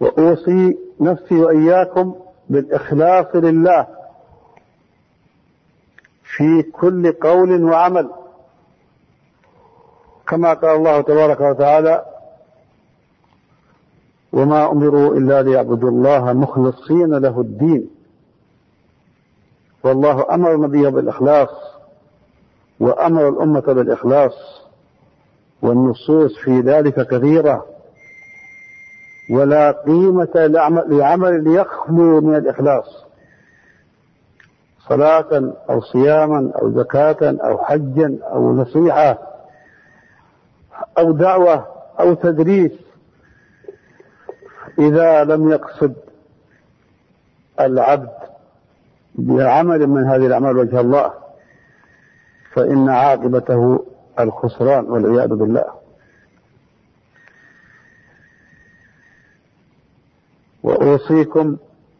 وأوصي نفسي وإياكم بالإخلاص لله في كل قول وعمل، كما قال الله تبارك وتعالى: وما أمروا إلا ليعبدوا الله مخلصين له الدين. والله أمر نبيه بالإخلاص وأمر الأمة بالإخلاص، والنصوص في ذلك كثيرة، ولا قيمة لعمل يخلو من الإخلاص، صلاة أو صياما أو زكاة أو حجا أو نصيحة أو دعوة أو تدريس، إذا لم يقصد العبد بعمل من هذه الأعمال وجه الله فإن عاقبته الخسران والعياذ بالله. وأوصيكم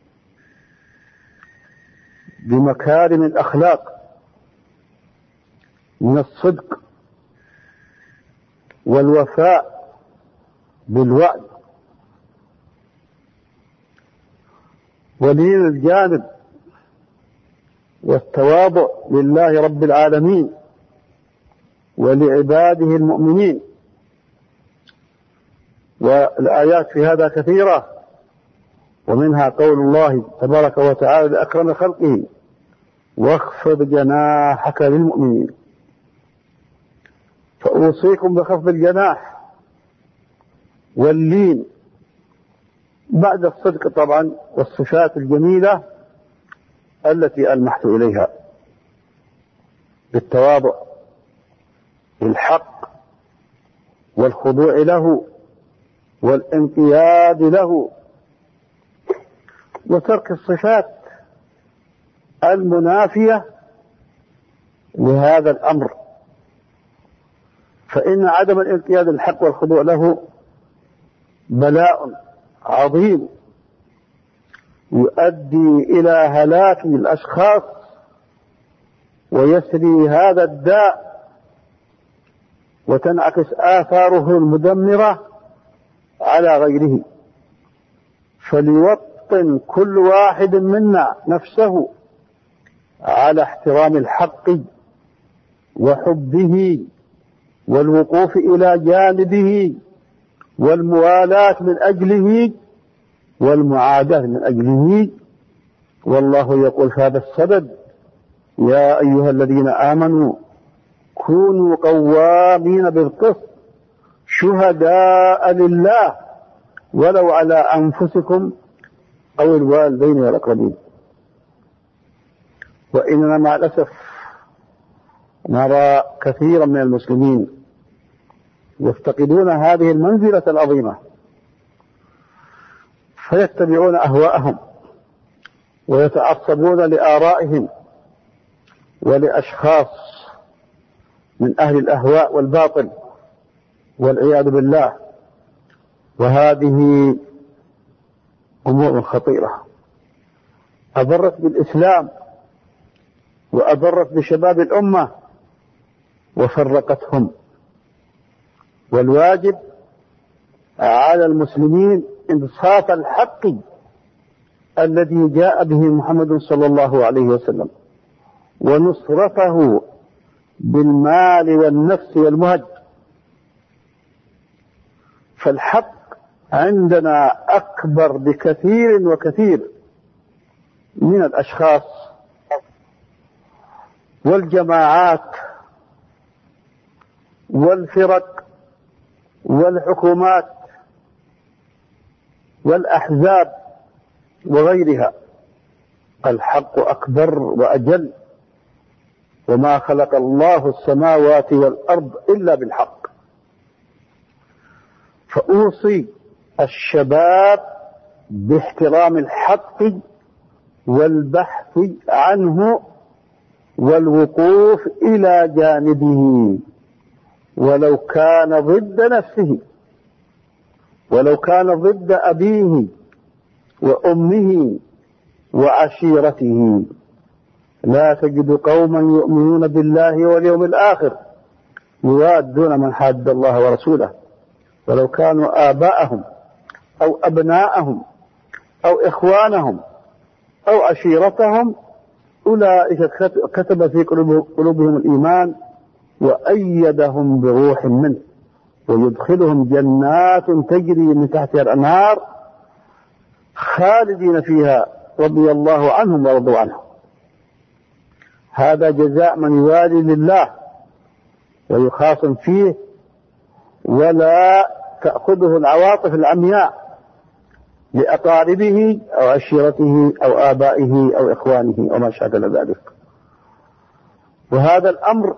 بمكارم الأخلاق من الصدق والوفاء بالوعد ولين الجانب والتواضع لله رب العالمين ولعباده المؤمنين. والآيات في هذا كثيرة، ومنها قول الله تبارك وتعالى لأكرم خلقه: واخفض جناحك للمؤمنين. فأوصيكم بخفض الجناح واللين بعد الصدق طبعا والصفات الجميلة التي ألمحت إليها، بالتواضع بالحق والخضوع له والانقياد له، وترك الصفات المنافية لهذا الأمر، فإن عدم الانقياد للحق والخضوع له بلاء عظيم يؤدي إلى هلاك الأشخاص ويسري هذا الداء وتنعكس آثاره المدمرة على غيره. فليوطن كل واحد منا نفسه على احترام الحق وحبه والوقوف إلى جانبه والموالاة من أجله والمعاداة من أجله. والله يقول في هذا السبب: يا أيها الذين آمنوا كونوا قوامين بالقسط شهداء لله ولو على أنفسكم أو الوالدين والأقربين. وإننا مع الأسف نرى كثيرا من المسلمين يفتقدون هذه المنزلة العظيمة، فيتبعون أهواءهم ويتعصبون لآرائهم ولأشخاص من أهل الأهواء والباطل والعياذ بالله. وهذه أمور خطيرة أضرت بالإسلام وأضرت بشباب الأمة وفرقتهم. والواجب على المسلمين إنصاف الحق الذي جاء به محمد صلى الله عليه وسلم ونصرته بالمال والنفس والمهج. فالحق عندنا أكبر بكثير وكثير من الأشخاص والجماعات والفرق والحكومات والأحزاب وغيرها. الحق أكبر وأجل، وما خلق الله السماوات والأرض إلا بالحق. فأوصي الشباب باحترام الحق والبحث عنه والوقوف إلى جانبه ولو كان ضد نفسه، ولو كان ضد أبيه وأمه وعشيرته. لا تجد قوما يؤمنون بالله واليوم الآخر يوادون من حاد الله ورسوله ولو كانوا آباءهم أو أبناءهم أو إخوانهم أو عشيرتهم، أولئك كتب في قلوبهم الإيمان وأيدهم بروح منه ويدخلهم جنات تجري من تحتها الأنهار خالدين فيها رضي الله عنهم ورضوا عنه. هذا جزاء من يوالي لله ويخاصم فيه ولا تأخذه العواطف العمياء لأقاربه أو عشيرته أو آبائه أو إخوانه أو ما شابه ذلك. وهذا الأمر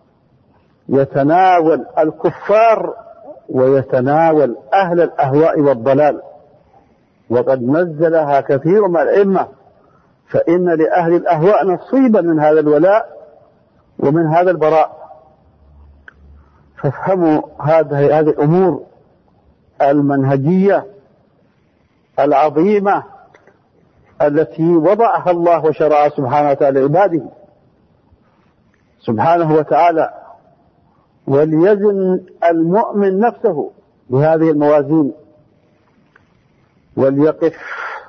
يتناول الكفار ويتناول أهل الأهواء والضلال، وقد نزلها كثير من الأئمة، فإن لأهل الأهواء نصيبا من هذا الولاء ومن هذا البراء. فافهموا هذه الأمور المنهجية العظيمة التي وضعها الله وشرعها سبحانه وتعالى لعباده سبحانه وتعالى، وليزن المؤمن نفسه بهذه الموازين وليقف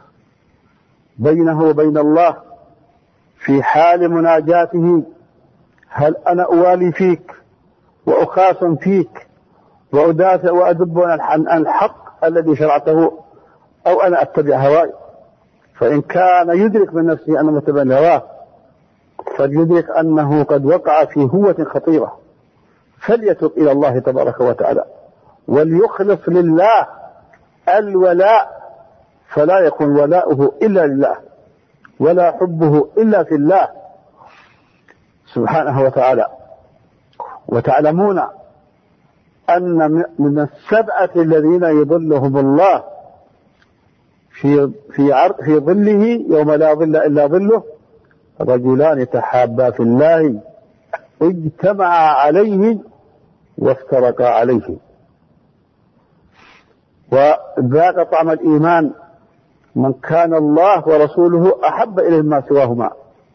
بينه وبين الله في حال مناجاته: هل أنا أوالي فيك وأخاصم فيك وأدافع وأدب عن الحق الذي شرعته، أو أنا أتبع هواي؟ فإن كان يدرك من نفسه أنه متبع هواه فليدرك أنه قد وقع في هوة خطيرة، فليتوب إلى الله تبارك وتعالى وليخلص لله الولاء، فلا يكون ولاؤه إلا لله ولا حبه إلا في الله سبحانه وتعالى. وتعلمون أن من السبعة الذين يظلهم الله في ظله يوم لا ظل إلا ظله: رجلان تحابا في الله اجتمعا عليه وافترقا عليه. وذاق طعم الإيمان من كان الله ورسوله أحب إليه ما سواهما.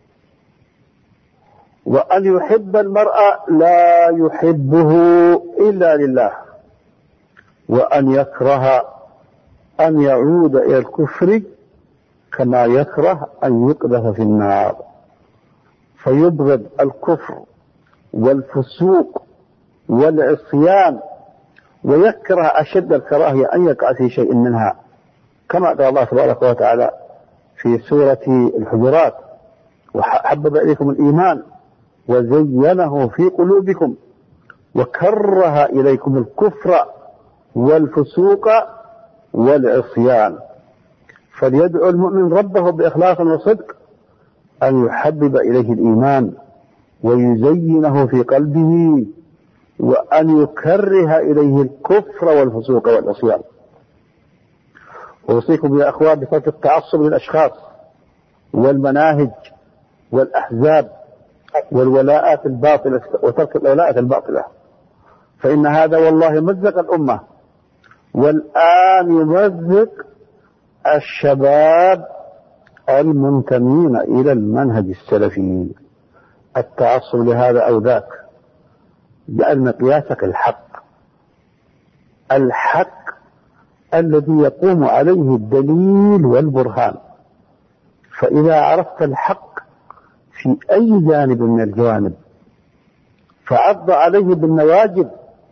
وأن يحب المرء لا يحبه إلا لله، وأن يكره أن يعود إلى الكفر كما يكره أن يقذف في النار، فيبغض الكفر والفسوق والعصيان ويكره أشد الكراهية أن يقع في شيء منها، كما قال الله تبارك وتعالى في سورة الحجرات: وحبب إليكم الإيمان وزينه في قلوبكم وكره إليكم الكفر والفسوق والعصيان. فليدعو المؤمن ربه بإخلاص وصدق أن يحبب إليه الإيمان ويزينه في قلبه، وأن يكره إليه الكفر والفسوق والعصيان. أوصيكم يا أخوان بترك التعصب للأشخاص والمناهج والأحزاب والولاءات الباطلة، وترك الولاءات الباطلة، فإن هذا والله مزق الأمة، والآن يمزق الشباب المنتمين إلى المنهج السلفي. التعصب لهذا أو ذاك، لأن مقياسك الحق الذي يقوم عليه الدليل والبرهان. فإذا عرفت الحق في أي جانب من الجوانب فعض عليه بالنواجذ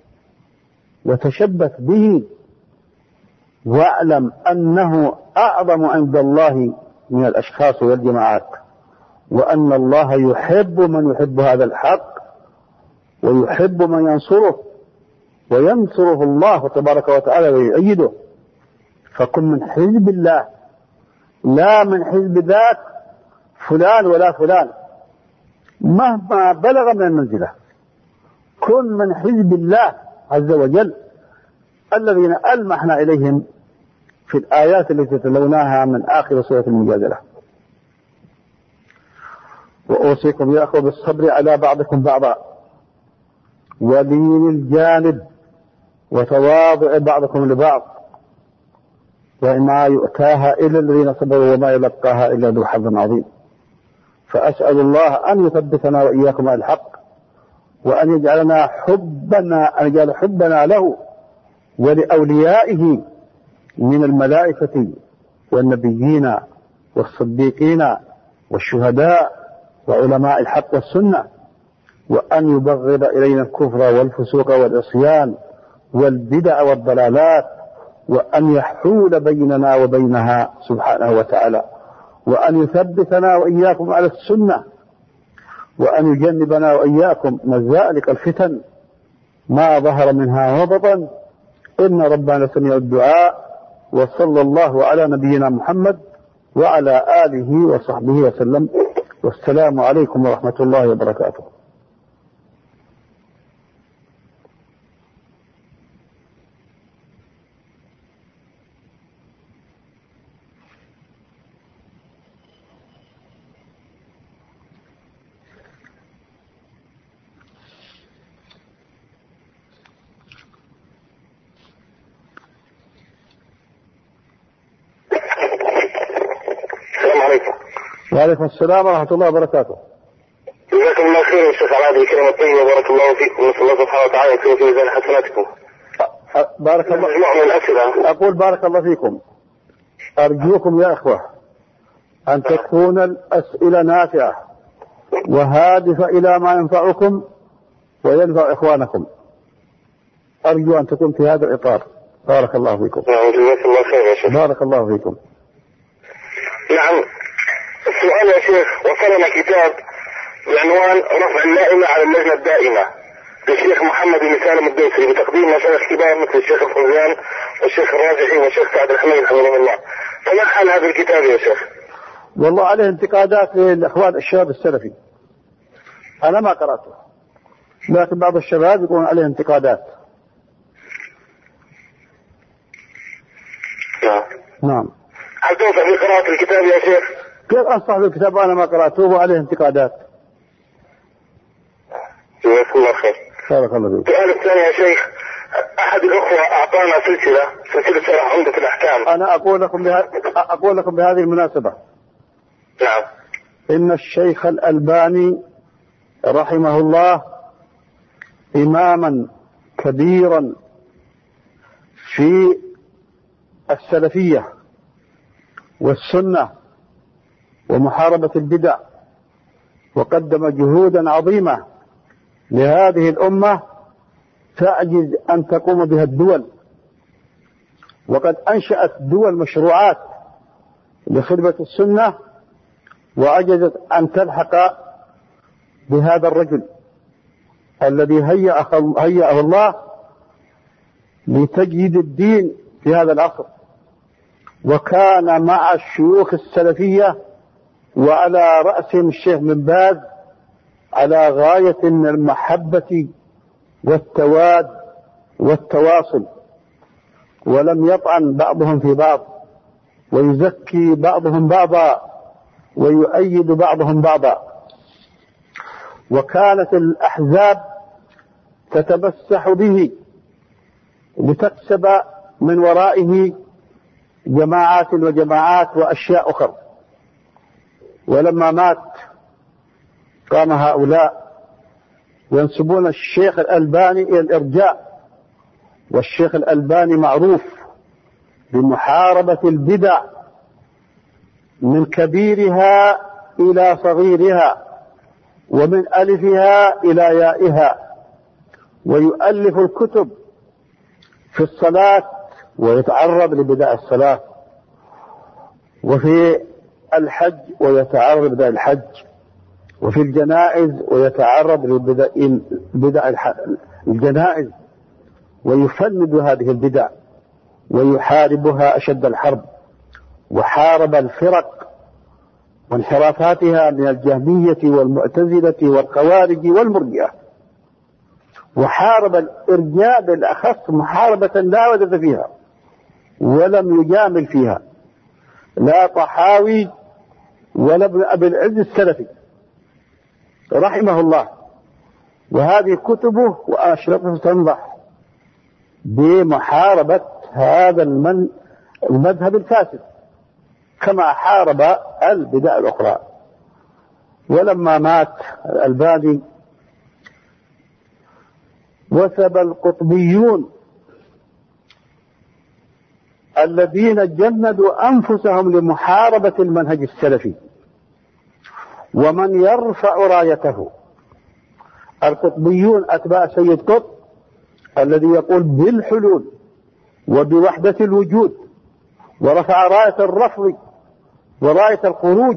وتشبث به، واعلم أنه أعظم عند الله من الأشخاص والجماعات، وأن الله يحب من يحب هذا الحق ويحب من ينصره، وينصره الله تبارك وتعالى ويؤيده. فكن من حزب الله لا من حزب ذاك فلان ولا فلان مهما بلغ من المنزلة. كن من حزب الله عز وجل الذين ألمحنا إليهم في الآيات التي تتلوناها من آخر سورة المجادلة. وأوصيكم يا أخوة بالصبر على بعضكم بعضا، ولين الجانب، وتواضع بعضكم لبعض، وما يؤتاها إلا الذين صبروا وما يلقاها إلا ذو حظ عظيم. فأسأل الله أن يثبتنا وإياكم على الحق، وأن يجعل حبنا له ولأوليائه من الملائكة والنبيين والصديقين والشهداء وعلماء الحق والسنة، وأن يبغض إلينا الكفر والفسوق والعصيان والبدع والضلالات، وأن يحول بيننا وبينها سبحانه وتعالى، وأن يثبتنا وإياكم على السنة، وأن يجنبنا وإياكم مزالق الفتن ما ظهر منها وبطن، إن ربنا سميع الدعاء. وصلى الله على نبينا محمد وعلى آله وصحبه وسلم، والسلام عليكم ورحمة الله وبركاته. وعليكم السلام ورحمة الله وبركاته. جزاكم الله خير يا شيخ على هذه الكلمة الطيبة، بارك الله فيكم، ونسأل الله سبحانه وتعالى يكون في ميزان حسناتكم. بارك الله. مجموعة من الأسئلة. أقول بارك الله فيكم، أرجوكم يا إخوة أن تكون الأسئلة نافعة وهادفة إلى ما ينفعكم وينفع إخوانكم، أرجو أن تكون في هذا الإطار. بارك الله فيكم. نعم جزاك الله خير يا شيخ. بارك الله فيكم. نعم السؤال يا شيخ، وصلنا كتاب بعنوان رفع اللائمة على اللجنة الدائمة للشيخ محمد بن سالم الدوسري بتقديم مشايخ كبار مثل الشيخ الفوزان والشيخ الراجحي والشيخ سعد الحميد حفظه الله، فما حال هذا الكتاب يا شيخ؟ والله عليه انتقادات للإخوان الشباب السلفي، أنا ما قرأته، لكن بعض الشباب يقولون عليه انتقادات. نعم. هل تنصح بقراءة الكتاب يا شيخ؟ كيف أنصح بالكتاب وأنا ما قرأته وعليه انتقادات؟ جزاك الله خير. بارك الله فيك. السؤال الثاني يا شيخ، أحد الأخوة أعطانا سلسلة شرح عمدة الأحكام. أنا أقول لكم بهذه المناسبة. نعم. إن الشيخ الألباني رحمه الله إماما كبيرا في السلفية والسنة ومحاربة البدع، وقدم جهودا عظيمة لهذه الأمة تعجز أن تقوم بها الدول، وقد أنشأت دول مشروعات لخدمة السنة وعجزت أن تلحق بهذا الرجل الذي هيأه الله لتجديد الدين في هذا العصر، وكان مع الشيوخ السلفية وعلى رأسهم الشيخ بن باز على غاية من المحبة والتواد والتواصل، ولم يطعن بعضهم في بعض، ويزكي بعضهم بعضا ويؤيد بعضهم بعضا. وكانت الأحزاب تتمسح به لتكسب من ورائه جماعات وجماعات وأشياء أخرى. ولما مات قام هؤلاء ينسبون الشيخ الألباني إلى الإرجاء، والشيخ الألباني معروف بمحاربة البدع من كبيرها إلى صغيرها ومن ألفها إلى يائها، ويؤلف الكتب في الصلاة ويتعرض لبدع الصلاة، وفي الحج ويتعرض لبدع الحج، وفي الجنائز ويتعرض لبدع الجنائز، ويفند هذه البدع ويحاربها أشد الحرب، وحارب الفرق وانحرافاتها من الجهمية والمعتزلة والخوارج والمرجئة، وحارب الإرجاء بالأخص محاربة لا ودد فيها ولم يجامل فيها لا طحاوي ولا ابن أبي العز السلفي رحمه الله. وهذه كتبه وأشرطه تنضح بمحاربة هذا المذهب الفاسد كما حارب البدع الأخرى. ولما مات الألباني وثب القطبيون الذين جندوا أنفسهم لمحاربة المنهج السلفي، ومن يرفع رايته القطبيون أتباع سيد قطب الذي يقول بالحلول وبوحدة الوجود، ورفع راية الرفض وراية الخروج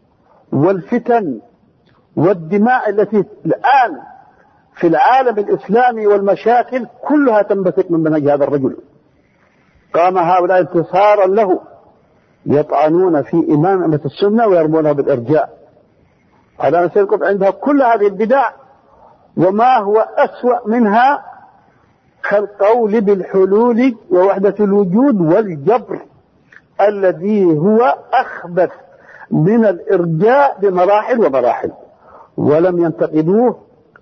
والفتن والدماء التي الآن في العالم الإسلامي والمشاكل كلها تنبثق من منهج هذا الرجل. قام هؤلاء انتصارا له يطعنون في إمامة السنة ويرمونه بالإرجاء، على أن سيد قطب عندها كل هذه البدع، وما هو أسوأ منها كالقول بالحلول ووحدة الوجود والجبر الذي هو أخبث من الإرجاء بمراحل ومراحل، ولم ينتقدوه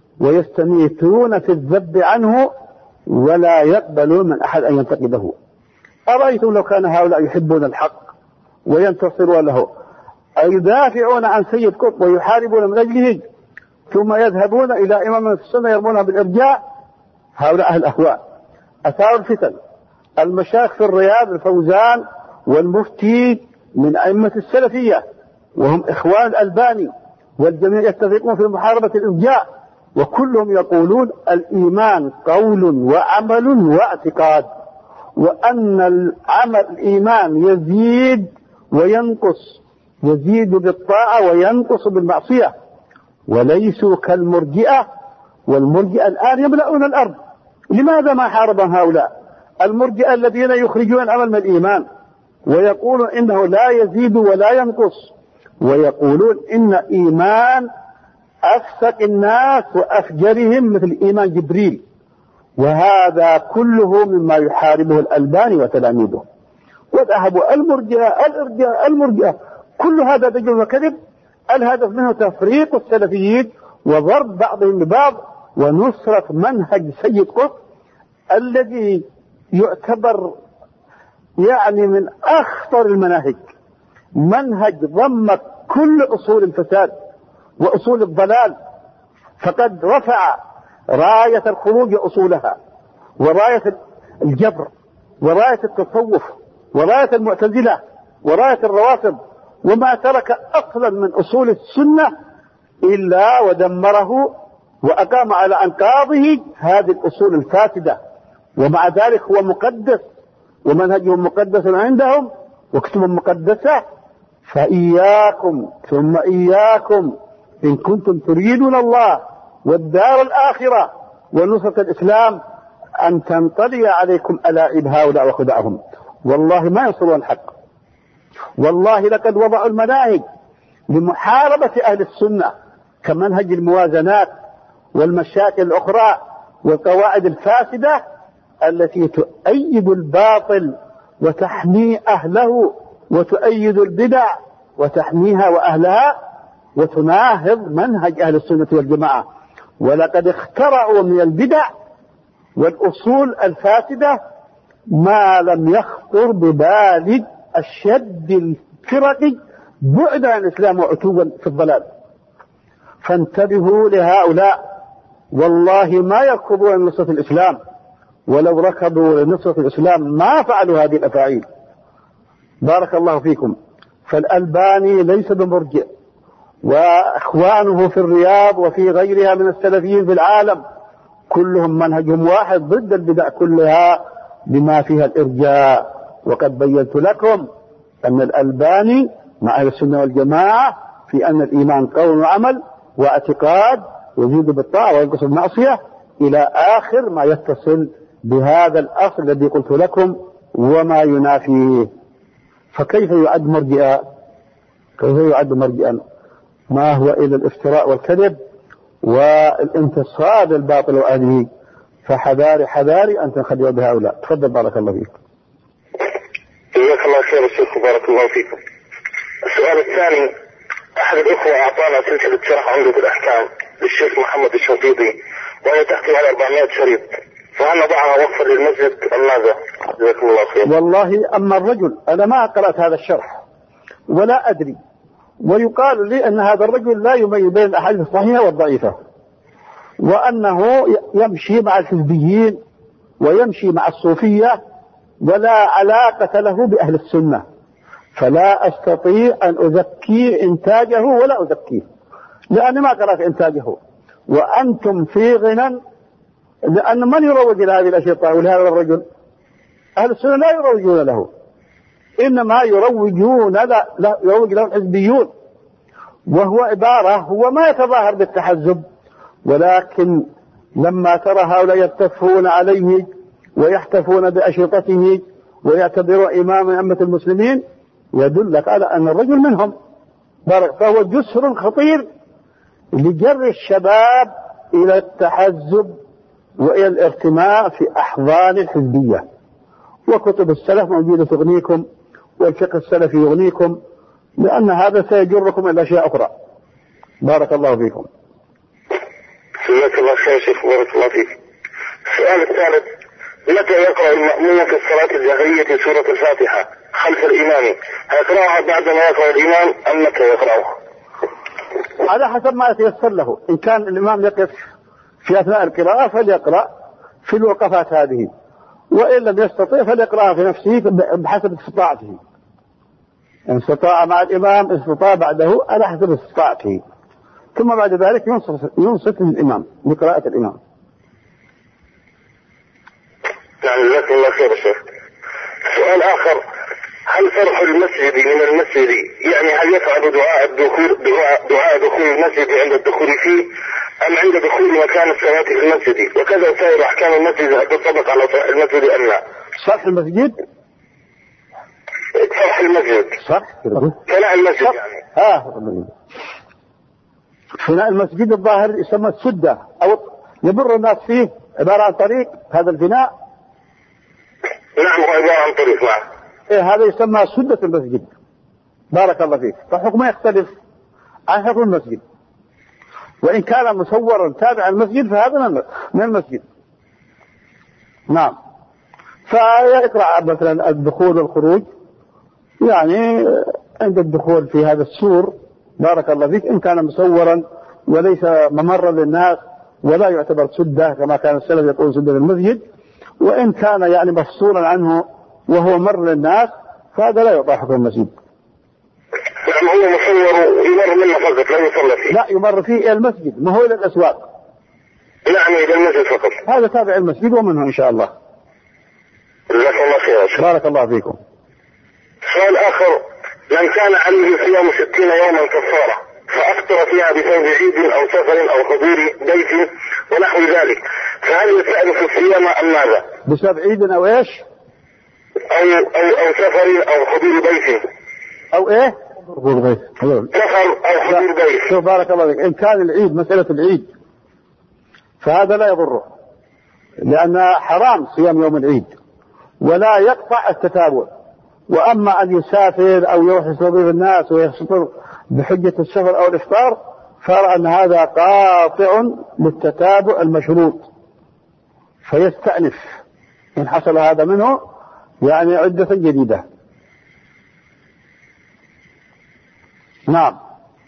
ويستميتون في الذب عنه ولا يقبلون من أحد أن ينتقده. أرأيتم لو كان هؤلاء يحبون الحق وينتصرون له يدافعون عن سيد قطب ويحاربون من أجله، ثم يذهبون إلى إمام السنة يرمونها بالإرجاء؟ هؤلاء أهل الأهواء أثاروا الفتن. المشايخ في الرياض الفوزان والمفتي من أئمة السلفية، وهم إخوان الألباني، والجميع يتفقون في محاربة الإرجاء، وكلهم يقولون الإيمان قول وعمل واعتقاد، وأن الإيمان يزيد وينقص، يزيد بالطاعة وينقص بالمعصية، وليسوا كالمرجئة. والمرجئة الآن يملؤون الأرض. لماذا ما حاربهم هؤلاء المرجئة الذين يخرجون العمل من الإيمان ويقولون إنه لا يزيد ولا ينقص، ويقولون إن إيمان أفسق الناس وأفجرهم مثل إيمان جبريل؟ وهذا كله مما يحاربه الألباني وتلاميذه. وذهبوا المرجئة كل هذا دجل وكذب. الهدف منه تفريق السلفيين وضرب بعضهم ببعض ونصرة منهج سيد قطب الذي يعتبر يعني من أخطر المناهج، منهج ضم كل أصول الفساد وأصول الضلال، فقد رفع راية الخروج أصولها، وراية الجبر، وراية التصوف، وراية المعتزلة، وراية الروافض، وما ترك أصلا من أصول السنة إلا ودمره وأقام على أنقاضه هذه الأصول الفاسدة. ومع ذلك هو مقدس ومنهجهم مقدس عندهم وكتبهم مقدسة. فإياكم ثم إياكم إن كنتم تريدون الله والدار الآخرة ونصرة الإسلام أن تنطلي عليكم ألاعب هؤلاء وخدعهم. والله ما ينصرون الحق، والله لقد وضعوا المناهج لمحاربة أهل السنة كمنهج الموازنات والمشاكل الأخرى والقواعد الفاسدة التي تؤيد الباطل وتحمي أهله وتؤيد البدع وتحميها وأهلها وتناهض منهج أهل السنة والجماعة. ولقد اخترعوا من البدع والأصول الفاسدة ما لم يخطر ببال الشد الفرقي بعدا عن الإسلام وعتوا في الضلال. فانتبهوا لهؤلاء، والله ما يركضون لنصرة الإسلام، ولو ركضوا لنصرة الإسلام ما فعلوا هذه الأفاعيل. بارك الله فيكم. فالألباني ليس بمرجئ، وإخوانه في الرياض وفي غيرها من السلفيين في العالم كلهم منهجهم واحد ضد البدع كلها بما فيها الإرجاء. وقد بينت لكم أن الألباني مع أهل السنة والجماعة في أن الإيمان قول وعمل واعتقاد يزيد بالطاعة وينقص بالمعصية إلى آخر ما يتصل بهذا الأصل الذي قلت لكم وما ينافيه. فكيف يعد مرجئا؟ كيف يعد مرجئا؟ ما هو إلا الافتراء والكذب والانتصار للباطل وأهله. فحذاري حذاري أن تنخدعوا بهؤلاء. تفضل بارك الله فيك. جزاك الله خير يا شيخ وبارك الله فيكم. السؤال الثاني، أحد الأخوة أعطانا سلسلة شرح عمدة الأحكام للشيخ محمد الشنقيطي وهي تحتوي على 400 شريط، فهل نضعها وقفا للمسجد أم ماذا؟ جزاكم الله خير. والله أما الرجل أنا ما قرأت هذا الشرح ولا أدري، ويقال لي أن هذا الرجل لا يميز بين الأحاديث الصحيحة والضعيفة، وأنه يمشي مع الحزبيين ويمشي مع الصوفية ولا علاقة له بأهل السنة، فلا أستطيع أن أزكي إنتاجه ولا أزكيه، لأني ما قرأت إنتاجه، وأنتم في غنى، لأن من يروج لهذه الأشرطة ولهذا الرجل؟ أهل السنة لا يروجون له، إنما يروج له الحزبيون، وهو عبارة، هو ما يتظاهر بالتحزب، ولكن لما ترى هؤلاء يتفون عليه ويحتفون بأشرطته ويعتبروا إمام من أمة المسلمين، يدلك على أن الرجل منهم، فهو جسر خطير لجر الشباب إلى التحزب وإلى الارتماء في أحضان الحزبية. وكتب السلف موجودة تغنيكم، والفقه السلفي يغنيكم، لأن هذا سيجركم إلى أشياء أخرى. بارك الله فيكم. جزاك الله خير شيخ، بارك الله فيك. السؤال الثالث: متى يقرأ المأموم في الصلاة الجهرية سورة الفاتحة خلف الإمام؟ هيقرأها بعدما يقرأ الإمام أم متى يقرأها؟ على حسب ما يتيسر له. إن كان الإمام يقف في أثناء القراءة فليقرأ في الوقفات هذه، وإن لم يستطيع فليقرأها في نفسه بحسب استطاعته. إن استطاع مع الإمام، استطاع بعده على حسب استطاعته، ثم بعد ذلك ينصت للإمام لقراءة الإمام. يعني جزاك الله خير يا شيخ. سؤال آخر: هل فرح المسجد من المسجد، يعني هل يفعل دعاء دخول المسجد عند الدخول فيه أم عند دخول مكان الصلاة في المسجد؟ وكذا سائر أحكام المسجد هل تطبق على المسجد أم لا؟ صح المسجد؟ فرح المسجد صح؟ فناء المسجد يعني. فناء المسجد الظاهر يسمى السدة، أو يمر الناس فيه، عبارة عن طريق، هذا الفناء. نعم، هو عبارة عن طريق. نعم. هذا يسمى سدة المسجد. بارك الله فيك. فحكمه يختلف عن حكم المسجد، وإن كان مصورا تابع المسجد فهذا من المسجد. نعم. فيقرأ مثلا الدخول والخروج، يعني عند الدخول في هذا السور، بارك الله فيك، إن كان مصورا وليس ممرا للناس ولا يعتبر سدة كما كان السلف يقول سدة المسجد، وإن كان يعني مفصولا عنه وهو مر للناس فهذا لا يعطى حكم المسجد. نعم، هو مصور يمر منه فقط لا يصلى فيه. لا، يمر فيه إلى المسجد، ما هو إلى الأسواق. نعم، إلى المسجد فقط. هذا تابع المسجد ومنه إن شاء الله. جزاك الله خير. بارك الله فيكم. سؤال آخر: من كان عليه صيام 60 يوما كفارة فأفطر فيها بسبب عيد أو سفر أو حضور بيت ونحو ذلك، فهل يستأنف الصيام أم ماذا؟ بسبب عيد أو إيش؟ أو سفر أو حضور بيت. أو إيه؟ حضور بيت. سفر أو حضور بيت. شوف بارك الله فيك، إن كان العيد مسألة العيد فهذا لا يضره، لأن حرام صيام يوم العيد ولا يقطع التتابع. وأما أن يسافر أو يروح يستضيف الناس ويفطر بحجة السفر أو الإفطار، فأرى أن هذا قاطع للتتابع المشروط، فيستأنف إن حصل هذا منه يعني عدة جديدة. نعم.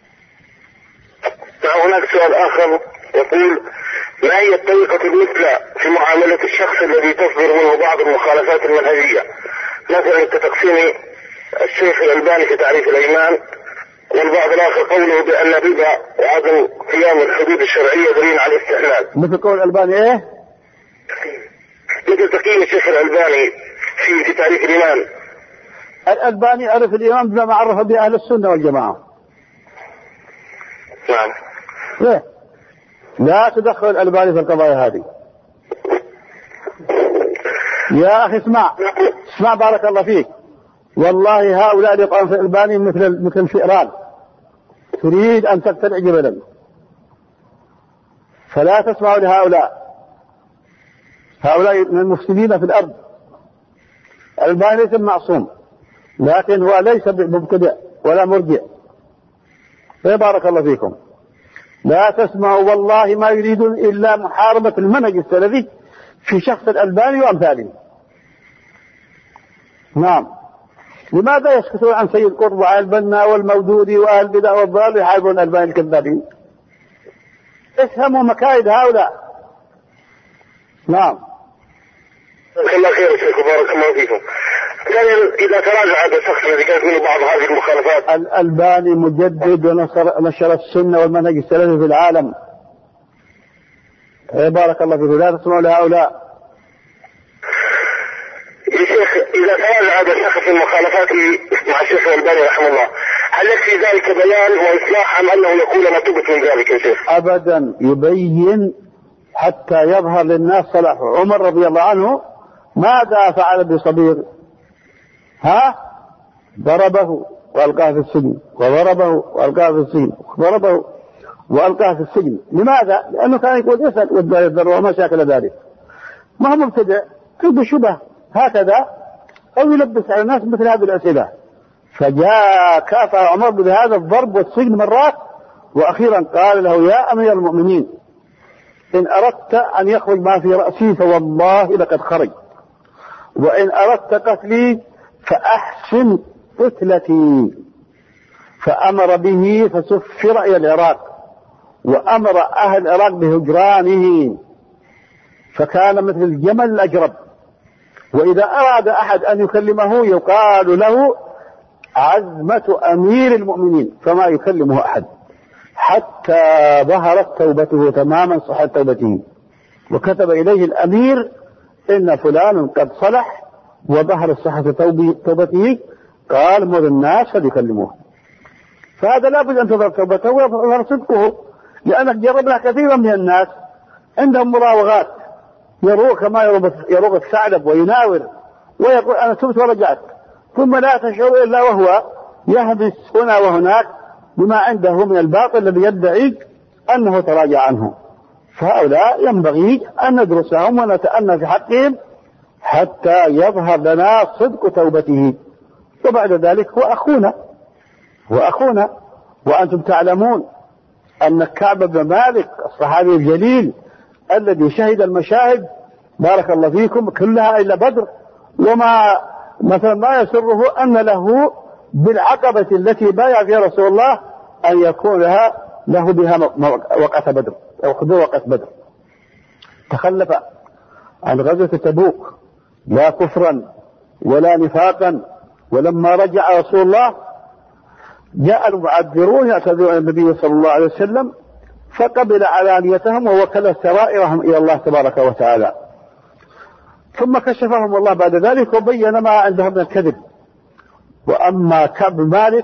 هناك سؤال آخر يقول: ما هي الطريقة المثلى في معاملة الشخص الذي تصدر منه بعض المخالفات المنهجية، مثلا كتقسيم الشيخ الألباني في تعريف الإيمان، والبعض الآخر قوله بأن الربا وعدم قيام الحدود الشرعية دليل على الاستحلال؟ مثل قول الألباني إيه؟ مثل تقييم الشيخ الألباني في تعريف الإيمان. الألباني عرف الإيمان بما عرف به أهل السنة والجماعة. نعم. ليه؟ لا تدخل الألباني في القضايا هذه. يا أخي اسمع بارك الله فيك، والله هؤلاء اللي يقعون في الألباني مثل الفئران تريد أن تبتلع جبلا، فلا تسمعوا لهؤلاء. هؤلاء من المفسدين في الأرض. الألباني ليس معصوم، لكن هو ليس مبتدع ولا مرجع. بارك الله فيكم. لا تسمعوا، والله ما يريدون إلا محاربة المنهج السلفي في شخص الألباني وأمثاله. نعم. لماذا يسكتون عن سيد قطب وعن البنا والمودودي وأهل البدع والضلال ويحاربون الألباني الكذابين؟ افهموا مكايد هؤلاء. نعم. الله خير يا شيخ وبارك الله فيكم. إذا تراجع هذا الشخص الذي كانت منه بعض هذه المخالفات. الألباني مجدد ونشر السنة والمنهج السلفي في العالم. بارك الله فيكم. لا تسمعوا لهؤلاء. يا شيخ إذا تراجع هذا الشخص في المخالفات مع الشيخ الألباني رحمه الله، هل يكفي ذلك بيان وإصلاح أم أنه يقول أنا تبت من ذلك يا شيخ؟ أبدا، يبين حتى يظهر للناس صلاحه. عمر رضي الله عنه ماذا فعل بصبير؟ ضربه وألقاه في السجن، وضربه وألقاه في السجن، وضربه وألقاه في السجن. لماذا؟ لأنه كان يقول اسأل وادعي الضر وما شاكل ذلك. ما هو مبتدع، عنده شبه هكذا أو يلبس على الناس مثل هذه الأسئلة. فجاء كافأ عمر بهذا الضرب والسجن مرات، وأخيرا قال له يا أمير المؤمنين إن أردت أن يخرج ما في رأسي فوالله لقد خرج، وإن أردت قتلي فأحسن قتلتي. فأمر به فسفر إلى العراق، وأمر أهل العراق بهجرانه، فكان مثل الجمل الأجرب. وإذا أراد أحد أن يكلمه يقال له عزمة أمير المؤمنين، فما يكلمه أحد حتى ظهرت توبته تماما، صحت توبته. وكتب إليه الأمير إن فلان قد صلح وظهر صحة توبته، قال مر الناس فليكلموه. فهذا لا بد أن تظهر توبته ويظهر صدقه، لأنك جربنا كثيرا من الناس عندهم مراوغات، يروق كما يروق الثعلب ويناور ويقول أنا تبت ورجعت، ثم لا تشعر إلا وهو يهبس هنا وهناك بما عنده من الباطل الذي يدعي أنه تراجع عنه. فهؤلاء ينبغي أن ندرسهم ونتأنى في حقهم حتى يظهر لنا صدق توبته. وبعد ذلك هو أخونا. وأنتم تعلمون أن كعب بن مالك الصحابي الجليل الذي شهد المشاهد بارك الله فيكم كلها إلا بدر، وما مثلا ما يسره أن له بالعقبة التي بايع فيها رسول الله أن يكون له بها وقت بدر أو حضور وقت بدر. تخلف عن غزوة تبوك لا كفرا ولا نفاقا. ولما رجع رسول الله جاء المعذرون يعتذرون النبي صلى الله عليه وسلم، فقبل علانيتهم ووكل سرائرهم إلى الله تبارك وتعالى، ثم كشفهم الله بعد ذلك وبين ما عندهم من الكذب. وأما كعب بن مالك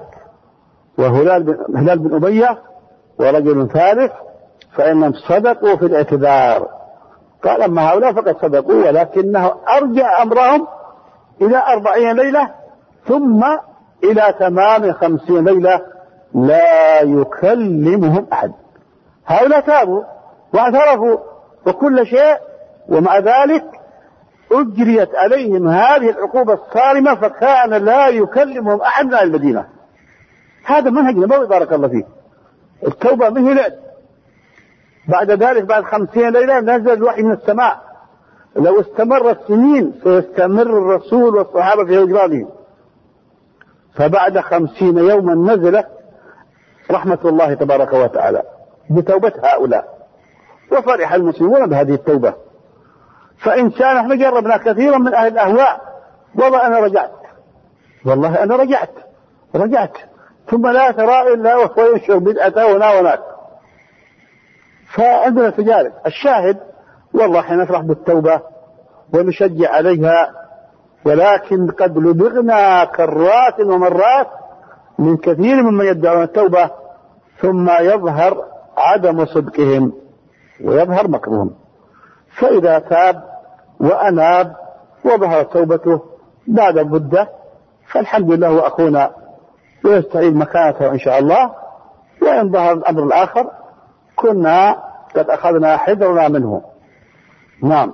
وهلال بن أمية ورجل ثالث فإنهم صدقوا في الاعتذار. قال أما هؤلاء فقد صدقوا، ولكنه أرجع أمرهم إلى 40 ليلة ثم إلى تمام 50 ليلة لا يكلمهم أحد. هؤلاء تابوا واعترفوا وكل شيء، ومع ذلك أجريت عليهم هذه العقوبة الصارمة، فكان لا يكلمهم أحد من المدينة. هذا منهج نبوي بارك الله فيه. التوبة مهلت. بعد ذلك بعد 50 ليلة نزل الوحي من السماء. لو استمرت سنين سيستمر الرسول والصحابة في هجرانهم. فبعد 50 يوما نزلت رحمة الله تبارك وتعالى بتوبة هؤلاء، وفرح المسلمون بهذه التوبة. فإنسان احنا جربنا كثيرا من أهل الأهواء، والله أنا رجعت ثم لا ترى إلا وهو ينشر بدعته هنا وهناك. فعندنا تجارب. الشاهد والله احنا نفرح بالتوبة ونشجع عليها، ولكن قد لبغنا كرات ومرات من كثير ممن يدعون التوبة ثم يظهر عدم صدقهم ويظهر مكرهم. فإذا تاب وأناب وظهرت توبته بعد مدة فالحمد لله هو أخونا ويستعيد مكانته إن شاء الله. وإن ظهر الأمر الآخر كنا قد أخذنا حذرنا منه. نعم.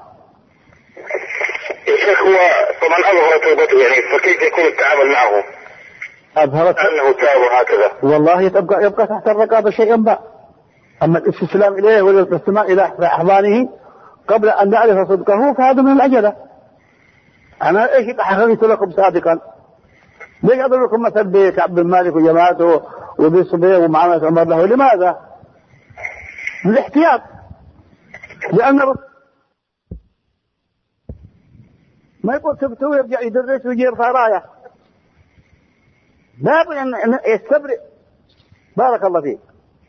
يا شيخ هو طبعا أظهر توبته يعني، فكيف يكون التعامل معه؟ أظهرت أنه تاب وهكذا. والله يبقى تحت الرقابة شيئا ما. أما الاستسلام إليه والاستماع إلى أحضانه قبل أن نعرف صدقه فهذا من العجلة. أنا إيش حكيت لكم سابقا؟ ليش أضرب لكم مثل بكعب بن مالك وجماعته وبصبيه ومعاملة عمر له؟ لماذا؟ للاحتياط. لأن ما يقول تبتو يرجع يدرس ويجي يرفع رايه، لابد أن يستبرئ. بارك الله فيك.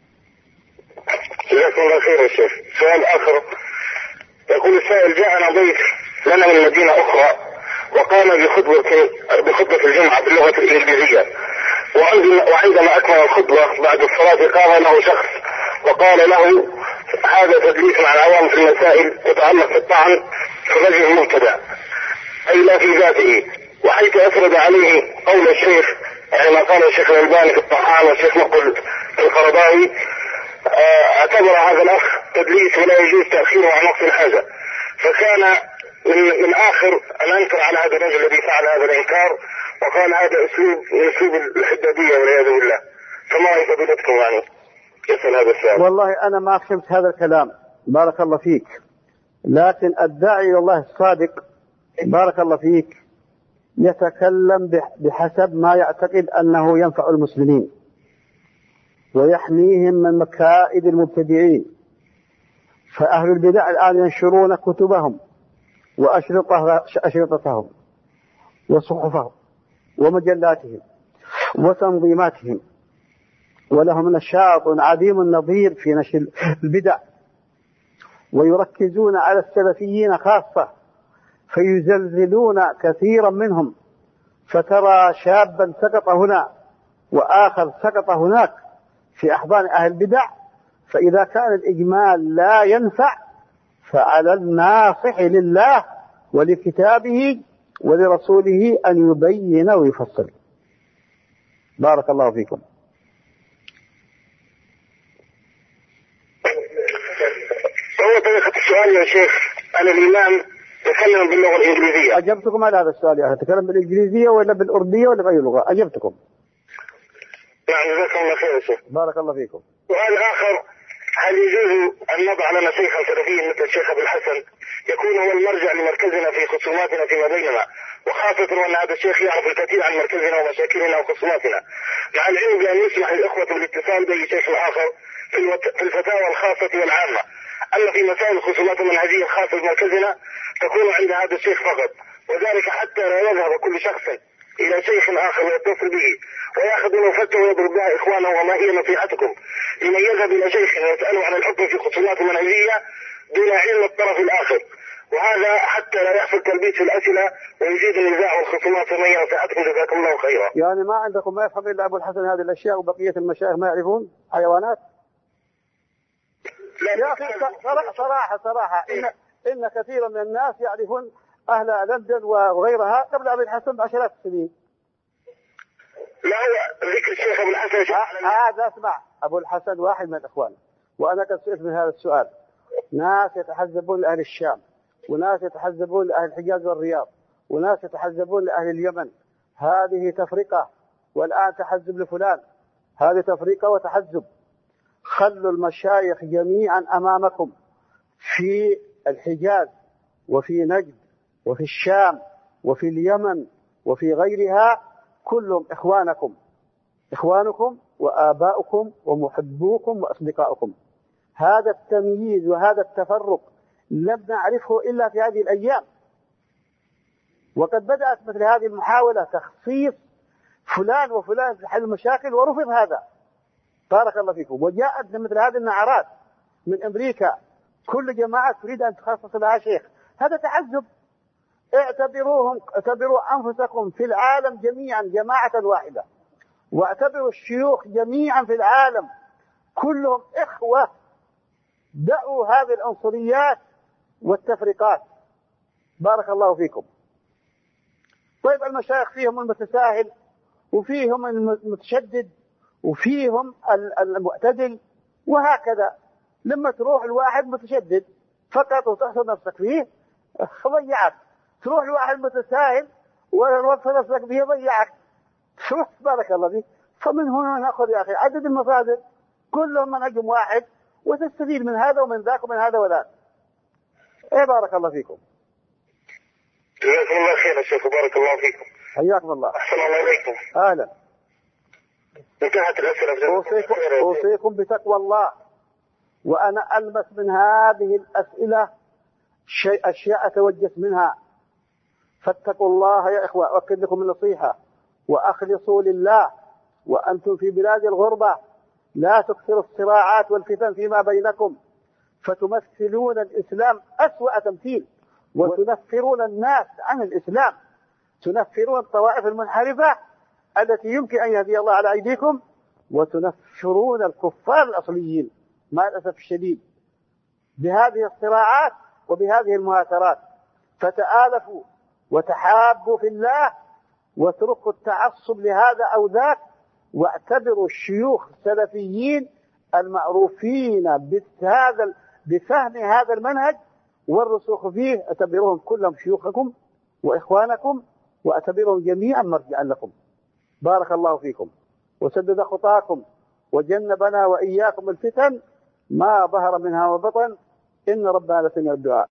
جزاكم الله خير يا شيخ. سؤال آخر، يقول السائل: جاءنا ضيف لنا من مدينة أخرى وقام بخطبة الجمعة باللغة الإنجليزية، وعندما أكمل الخطبة بعد الصلاة قام له شخص وقال له: هذا تدليس عن عوام في المسائل تتعلق بالطعن في الرجل المبتدع، أي لا في ذاته، وحيث أسرد عليه قول الشيخ، يعني ما قال الشيخ الألباني في الطحان والشيخ مقبل في القرضاوي، اعتبر هذا الأخ تدليس ولا يجوز تأخيره عن وقت الحاجة، فكان من آخر أن أنكر على هذا الرجل الذي فعل هذا الإنكار، وقال هذا أسلوب من أسلوب الحدادية والعياذ بالله. فما رأي فضيلتكم يعني يسأل هذا السؤال؟ والله أنا ما فهمت هذا الكلام، بارك الله فيك، لكن الداعي إلى الله الصادق بارك الله فيك يتكلم بحسب ما يعتقد أنه ينفع المسلمين ويحميهم من مكائد المبتدعين. فأهل البدع الآن ينشرون كتبهم وأشرطتهم وصحفهم ومجلاتهم وتنظيماتهم، ولهم نشاط عديم النظير في نشر البدع، ويركزون على السلفيين خاصة، فيزلزلون كثيرا منهم، فترى شابا سقط هنا وآخر سقط هناك في أحضان أهل البدع. فإذا كان الإجمال لا ينفع فعلى الناصح لله ولكتابه ولرسوله أن يبين ويفصل. بارك الله فيكم. هو طريقة السؤال يا شيخ، أنا الإمام تكلم باللغة الإنجليزية. أجبتكم على هذا السؤال يا أخي، تكلم بالإنجليزية ولا بالأردية ولا بأي لغة؟ أجبتكم. نعم جزاكم الله خير يا شيخ. بارك الله فيكم. سؤال آخر: هل يجوز أن نضع لنا شيخا سلفيا مثل الشيخ أبو الحسن يكون هو المرجع لمركزنا في خصوماتنا فيما بيننا، وخاصة وأن هذا الشيخ يعرف الكثير عن مركزنا ومشاكلنا وخصوماتنا، مع العلم بأن يسمح للإخوة بالاتصال بأي شيخ آخر في الفتاوى الخاصة والعامة، أما في مسائل الخصومات المنهجية الخاصة بمركزنا تكون عند هذا الشيخ فقط، وذلك حتى لا يذهب كل شخص إلى شيخ آخر ويتصل به ويأخذ منه فتوى ويضرب بها إخوانه. وما هي نصيحتكم لمن يذهب إلى شيخ ويسأله عن الحكم في خصومات المنهجية دون علم الطرف الآخر، وهذا حتى لا يحصل تلبيس في الأسئلة ويزيد النزاع والخصومات؟ وما هي نصيحتكم؟ جزاكم الله خيرا. يعني ما عندكم ما يفهم إلا أبو الحسن هذه الأشياء وبقية المشايخ ما يعرفون؟ حيوانات. يا أخي صراحة إن كثيرا من الناس يعرفون أهل لندن وغيرها قبل أبي الحسن بعشرات السنين. لا هو ذكر الشيخ أبو الحسن هذا اسمع، أبو الحسن واحد من الإخوان، وأنا قد سئلت من هذا السؤال. ناس يتحزبون لأهل الشام، وناس يتحزبون لأهل الحجاز والرياض، وناس يتحزبون لأهل اليمن. هذه تفرقة، والآن تحزب لفلان، هذه تفرقة وتحزب. خلوا المشايخ جميعا أمامكم في الحجاز وفي نجد وفي الشام وفي اليمن وفي غيرها، كلهم إخوانكم وآباؤكم ومحبوكم وأصدقاؤكم. هذا التمييز وهذا التفرق لم نعرفه إلا في هذه الأيام، وقد بدأت مثل هذه المحاولة تخصيص فلان وفلان في حل المشاكل ورفض هذا. بارك الله فيكم. وجاءت مثل هذه النعرات من أمريكا، كل جماعة تريد أن تخصص لها شيخ. هذا تعذب. اعتبروا أنفسكم في العالم جميعا جماعة واحدة، واعتبروا الشيوخ جميعا في العالم كلهم إخوة. دعوا هذه العنصريات والتفرقات. بارك الله فيكم. طيب المشايخ فيهم المتساهل وفيهم المتشدد وفيهم المعتدل، وهكذا. لما تروح الواحد متشدد فقط وتحصل نفسك فيه ضيعك، تروح الواحد متساهل وتحصل نفسك فيه ضيعك. شوف بارك الله فيك. فمن هنا نأخذ يا أخي عدد المصادر كلهم منهجهم واحد، وتستفيد من هذا ومن ذاك ومن هذا وذاك. إيه بارك الله فيكم. جزاكم الله خير يا شيخ، بارك الله فيكم. حياكم الله. أحسن الله إليكم. أهلا. انتهت الأسئلة. أوصيكم بتقوى الله. وأنا ألمس من هذه الأسئلة أشياء أتوجس منها، فاتقوا الله يا إخوة، أؤكد لكم النصيحة، وأخلصوا لله وأنتم في بلاد الغربة، لا تكثروا الصراعات والفتن فيما بينكم، فتمثلون الإسلام أسوأ تمثيل، وتنفرون الناس عن الإسلام، تنفرون الطوائف المنحرفة التي يمكن أن يهدي الله على أيديكم، وتنفرون الكفار الأصليين مع الأسف الشديد بهذه الصراعات وبهذه المهاترات. فتآلفوا وتحابوا في الله، واتركوا التعصب لهذا أو ذاك، واعتبروا الشيوخ السلفيين المعروفين بفهم هذا المنهج والرسوخ فيه، اعتبروهم كلهم شيوخكم وإخوانكم، واعتبرهم جميعا مرجعا لكم. بارك الله فيكم وسدد خطاكم، وجنبنا وإياكم الفتن ما ظهر منها وبطن، إن ربنا لسميع الدعاء.